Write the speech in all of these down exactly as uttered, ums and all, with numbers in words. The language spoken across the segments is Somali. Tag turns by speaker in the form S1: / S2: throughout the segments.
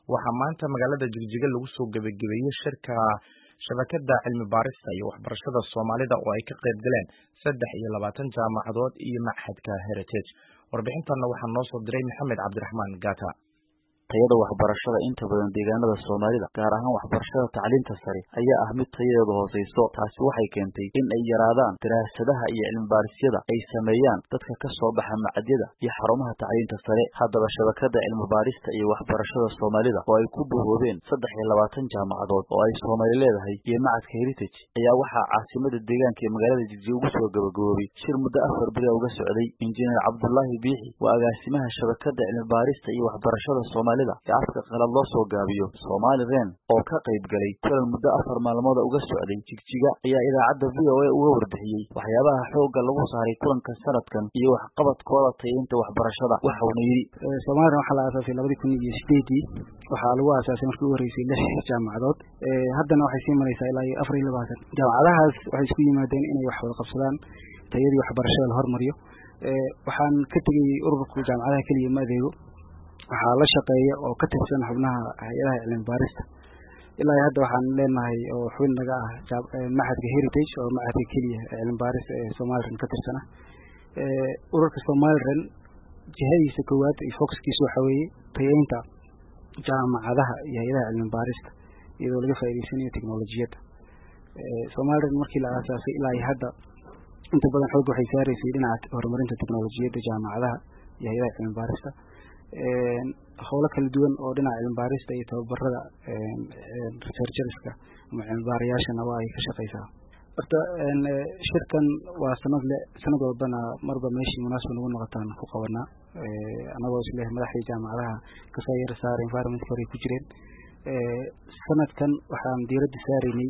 S1: waxaa maanta magaalada Jigjiga lagu soo gabagabeeyay shirka shabakada cilmi baarista iyo waxbarashada Soomaalida oo ay ka qayb galeen saddex iyo labaatan jaamacadood iyo Machadka Heritage. Warbixintan waxaa noo soo diray Maxamed Cabdiraxmaan Gata.
S2: tayada waxbarashada inta badan deegaanada Soomaalida gaar ahaan waxbarashada tacliinta sare ayaa ah mid tayadeedu hooseyso. taasi waxay keentay in ay yaraadaan daraasadaha iyo cilmi baarisyada ay sameeyaan dadka ka soo baxa macadyada iyo xarumaha tacliinta sare. haddaba shabakada cilmi baarista iyo waxbarashada Soomaalida oo ay ku buuhoobeen saddex iyo labaatan jaamacadood oo ay Soomaali leedahay iyo Machadka Heritage ayaa waxaa caasimada deegaanka ee magaalada Jigjiga ugu soo gabagaboobay shir muddo afar bil uga socday. Injineer Cabdullaahi Biixi waa agaasimaha shabakada cilmi baarista iyo waxbarashada Soomaali afka qalad loo soo gaabiyo Somaliland oo ka qayb galay kulan muddo afar maalmood uga socday Jigjiga ayaa idaacadda V O A uga warbixiyay waxyaabaha xoogga lagu saaray kulanka sanadkan iyo waxqabadkooda tayeynta waxbarashada. waxa uu yiri
S3: Somaliland waxa la aasaasay labada kun iyo sideed waxa lagu aasaasay markii ugu horeysay lix jaamacadood ee haddana waxay sii maraysaa ilaa afar iyo labaatan. jaamacadahaas waxay isku yimaadeen inay wax wada qabsadaan tayadii waxbarashada la hormariyo. ee waxaan ka tagay ururka jaamacadaha kaliya ma adeego waxaa la shaqeeya oo ka tirsan xubnaha hay'adaha cilmi baarista. ilaa hadda waxaan leenahay oo xubin naga ah Machadka Heritage oo machadka kaliya cilmi baarista ee Somaliland ka tirsan. ee ururka Somaliland jihadiisa koowaad iyo focuskiisa waxa weeye tayeynta jaamacadaha iyo hay'adaha cilmi baarista iyadoo laga faa'iideysanayo teknolojiyadda. ee Somaliland markii la aasaasay ilaa hadda inta badan xoog waxay saareysay dhinaca horumarinta teknolojiyadda jaamacadaha iyo hay'adaha cilmi baarista. ee howlo kala duwan oo dhinaca cilmi baarista iyo tababarada ee researcherska ama cilmi baarayaashana waa ay ka shaqeysaa. horta shirkan waa sanad le sanad walbana marba meeshii munaasab nagu noqotaan ku qabanaa. ee anagoo isleeyahay madaxda jaamacadaha ka soo yar saar environment hore ku jireen. ee sanadkan waxaan diiradda saaraynay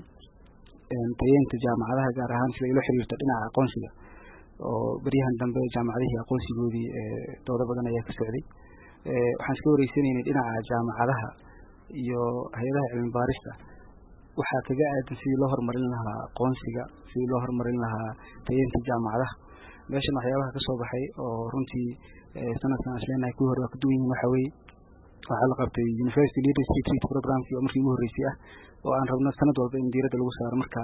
S3: tayeynta jaamacadaha gaar ahaan sida ilo xiriirta dhinaca aqoonsiga oo bariyahan dambe jaamacadihii aqoonsigoodii ee doodo badan ayaa ka socday. ee waxaan iska wareysanaynay dhinaca jaamacadaha iyo hay'adaha cilmi baarista waxaa kaga aadan sidii loo horumarin lahaa aqoonsiga, sidii loo horumarin lahaa tayeynta jaamacadaha. meeshan waxyaabaha ka soo baxay oo runtii sanadkan aan isleenahay kuwii hore waa ka duwan yihiin waxa weeye waxaa la qabtay University Leadership Retreat Programkii oo markii ugu horreysay ah oo aan rabno sanad walba in diiradda lagu saaro marka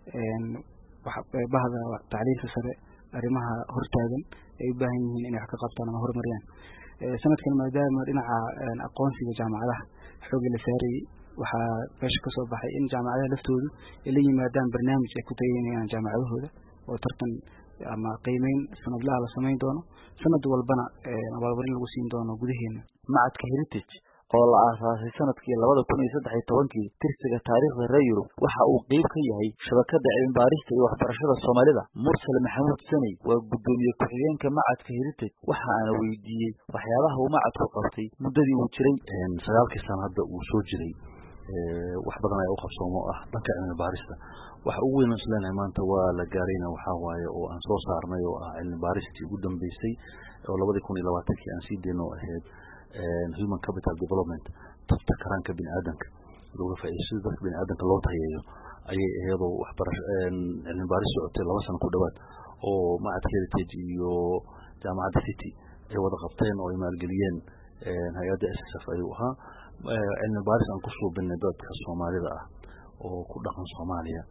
S3: bahda tacliinta sare arrimaha hortaagan ay u baahan yihiin inay wax ka qabtaan ama horumariyaan. sanadkan maadaama dhinaca aqoonsiga jaamacadaha xoogga la saarayay waxaa meesha ka soo baxay in jaamacadaha laftoodu ay la yimaadaan barnaamij ay ku tayeynayaan jaamacadahooda oo tartan ama qiimeyn sanadlaha la samayn doono sanad walbana abaalmarin lagu siin doono gudaheena.
S2: Machadka Heritage oo la aasaasay sanadkii labada kun iyo saddex iyo tobankii tirsiga taariikhda reer Yurub waxa uu qayb ka yahay shabakada cilmi baarista iyo waxbarashada Soomaalida. Mursal Maxamuud Sanay waa gudoomiye ku-xigeenka Machadka Heritage waxa aan weydiiyay waxyaabaha uu machadku qabtay muddadii uu jiray
S4: sagaalkii sano hadda uu soo jiray. ee wax badan ay u qabsoomo ah dhanka cilmi baarista. waxa ugu weyn isleenahay maanta waa la gaarayna waxa waaye oo aan soo saarnay oo ah cilmi baaristii ugu dambeysay oo labada kun iyo labaatan-kii aan sii deeno ahayd human capital development tabta karanka bini'aadanka looga faa'iideysto dadka bini'aadanka loo tayeeyo ayay iyadoo waxbarasho cilmi baaris socotay laba sano ku dhawaad oo Machadka Heritage iyo jaamacadda City ay wada qabteen oo ay maalgeliyeen hay'adda S S F ayuu ahaa cilmi baaris aan ku soo binnay dadka Soomaalida ah oo ku dhaqan Soomaaliya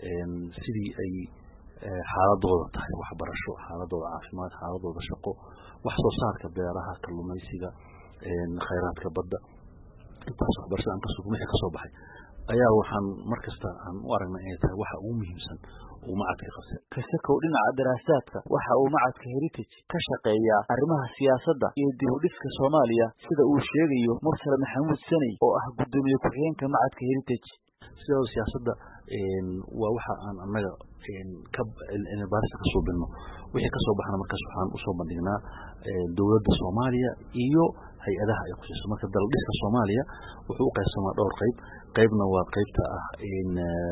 S4: sidii ay xaaladooda tahay waxbarasho, xaaladooda caafimaad, xaaladooda shaqo, wax soo saarka beeraha, kalluumaysiga, khayraadka badda. intaas waxbarashada aan ka soo wixii ka soo baxay ayaa waxaan markasta aan u aragnay inay tahay waxa ugu muhiimsan oo machadka qabtay.
S2: kasakow dhinaca daraasaadka waxa uu Machadka Heritage ka shaqeeyaa arrimaha siyaasadda iyo dib u dhiska Soomaaliya sida uu sheegayo Mursal Maxamuud Sanay oo ah gudoomiye ku-xigeenka Machadka Heritage.
S4: sidoo siyaasadda waa waxa aan annaga ka cilmi baarista ka soo binno wixii ka soo baxna markaas waxaan u soo bandhignaa dawladda Soomaaliya iyo hay'adaha ay khusayso. marka dal dhiska Soomaaliya wuxuu u qaybsamaa dhowr qayb. qaybna waa qaybta ah in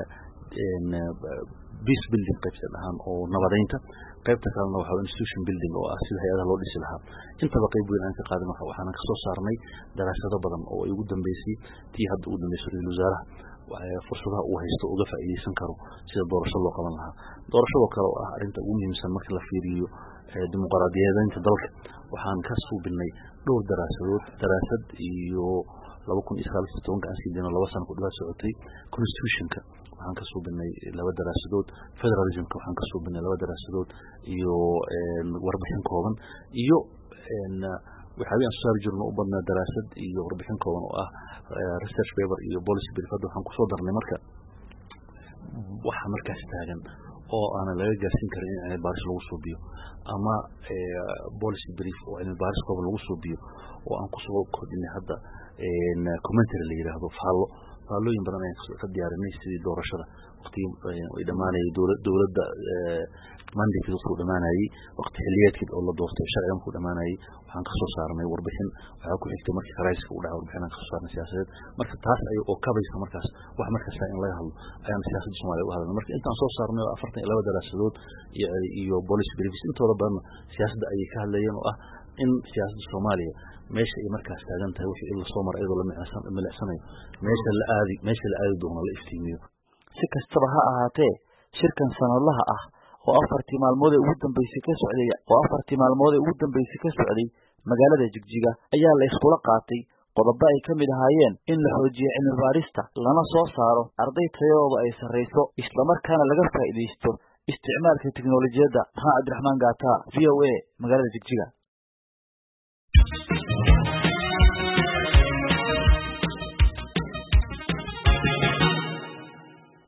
S4: in peace building qaybta dhahan oo nabadeynta. qaybta kalena waxa institution building oo ah sida hay'adaha loo dhisi lahaa. intaba qayb weyn aan ka qaadan waxaan ka soo saarnay daraasado badan oo ay ugu dambeysay tii hadda ugu dambeysay ra'iisul wasaaraha fursadaha uu haysto uga faa'iideysan karo sida doorasho loo qaban lahaa. doorashada kale oo ah arinta ugu muhiimsan marka la fiiriyo dimuqraadiyadeynta dalka waxaan ka suubinay dhowr daraasadood daraasad iyo laba kun iyo sagaal iyo tobanka aan sii dayno laba sano ku dhawaad socotay constitutionka waxaan ka soo binay laba daraasadood federalismka waxaan ka soo binay laba daraasadood iyo warbixin kooban iyo waxaa aan soo jirno u badnaa daraasad iyo warbixin kooban oo ah research paper iyo policy brief hadda waxaan kusoo darnay marka waxa markaas taagan oo aan laga gaarsiin karin in cilmi baaris lagu suubiyo ama policy brief oo cilmi baaris kooban lagu suubiyo oo aan kusoo kordhinay hadda commentary la yiraahdo faallo faallooyin badan ayaan ka diyaarinay sidii doorashada waqtigii ay dhamaanayay dowladda mandate ku dhamaanayay waqti xilliyeedkii oo la doortay sharcigan ku dhamaanayay waxaan ka soo saarnay warbixin waxa ku xigtay markii qarayska u dhacay warbixin aan ka soo saarnay siyaasadeed marka taas ay oo kabaysa markaas wax markaas in laga hadlo ayaan siyaasadda Soomaaliya u hadalnay marka intaan soo saarnay afartan iyo laba daraasadood iyo iyo policy briefs intooda badan siyaasadda ay ka hadlayeen oo ah in siyaasadda Soomaaliya meesha ay markaas taagan tahay wixii ila soo maray iyadoo la micsan milicsanayo meesha la aadi meesha la aadi doono la iftiimiyo
S2: si kastaba ha ahaatee shirkan sanadlaha ah oo afartii maalmood ee ugu dambeysay ka socday oo afartii maalmood ee ugu dambeysay ka socday magaalada Jigjiga ayaa la iskula qaatay qodobo ay kamid ahaayeen in la xoojiyo cilmi baarista lana soo saaro arday tayadooda ay sareyso isla markaana laga faa'iideysto isticmaalka tiknoolajiyada. Cabdiraxmaan Gaata, V O A, magaalada Jigjiga.